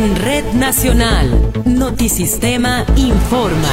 En Red Nacional, Notisistema informa.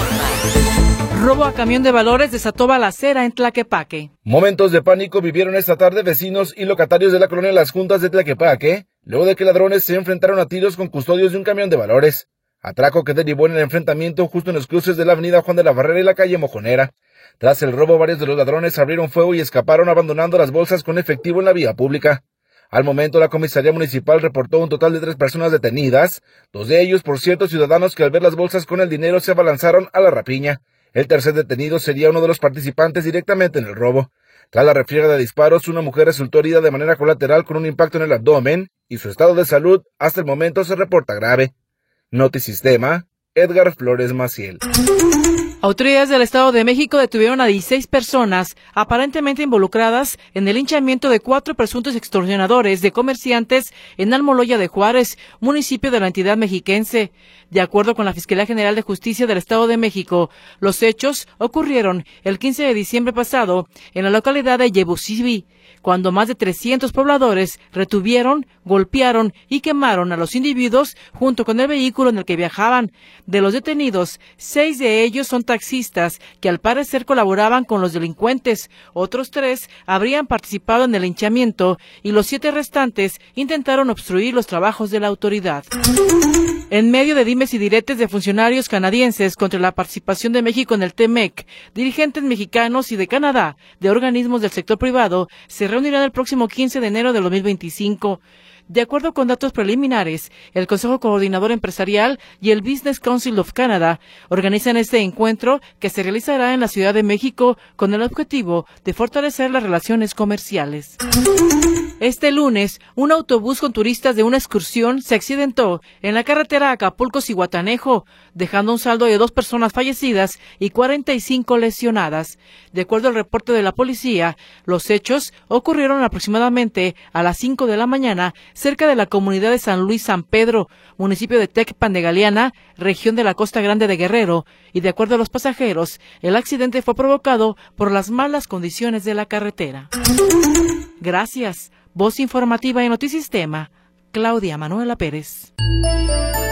Robo a camión de valores desató balacera en Tlaquepaque. Momentos de pánico vivieron esta tarde vecinos y locatarios de la colonia Las Juntas de Tlaquepaque, luego de que ladrones se enfrentaron a tiros con custodios de un camión de valores. Atraco que derivó en el enfrentamiento justo en los cruces de la avenida Juan de la Barrera y la calle Mojonera. Tras el robo, varios de los ladrones abrieron fuego y escaparon abandonando las bolsas con efectivo en la vía pública. Al momento, la comisaría municipal reportó un total de 3 personas detenidas, 2 de ellos, por cierto, ciudadanos que al ver las bolsas con el dinero se abalanzaron a la rapiña. El tercer detenido sería uno de los participantes directamente en el robo. Tras la refriega de disparos, una mujer resultó herida de manera colateral con un impacto en el abdomen y su estado de salud hasta el momento se reporta grave. Notisistema, Edgar Flores Maciel. Autoridades del Estado de México detuvieron a 16 personas aparentemente involucradas en el linchamiento de 4 presuntos extorsionadores de comerciantes en Almoloya de Juárez, municipio de la entidad mexiquense. De acuerdo con la Fiscalía General de Justicia del Estado de México, los hechos ocurrieron el 15 de diciembre pasado en la localidad de Yebusibí, cuando más de 300 pobladores retuvieron, golpearon y quemaron a los individuos junto con el vehículo en el que viajaban. De los detenidos, 6 de ellos son taxistas que al parecer colaboraban con los delincuentes. Otros 3 habrían participado en el linchamiento y los 7 restantes intentaron obstruir los trabajos de la autoridad. En medio de dimes y diretes de funcionarios canadienses contra la participación de México en el TMEC, dirigentes mexicanos y de Canadá, de organismos del sector privado, se reunirán el próximo 15 de enero de 2025. De acuerdo con datos preliminares, el Consejo Coordinador Empresarial y el Business Council of Canada organizan este encuentro que se realizará en la Ciudad de México con el objetivo de fortalecer las relaciones comerciales. Este lunes, un autobús con turistas de una excursión se accidentó en la carretera Acapulco-Zihuatanejo, dejando un saldo de 2 personas fallecidas y 45 lesionadas. De acuerdo al reporte de la policía, los hechos ocurrieron aproximadamente a las 5 de la mañana cerca de la comunidad de San Luis San Pedro, municipio de Tecpan de Galeana, región de la Costa Grande de Guerrero, y de acuerdo a los pasajeros, el accidente fue provocado por las malas condiciones de la carretera. Gracias. Voz informativa en Notisistema, Claudia Manuela Pérez.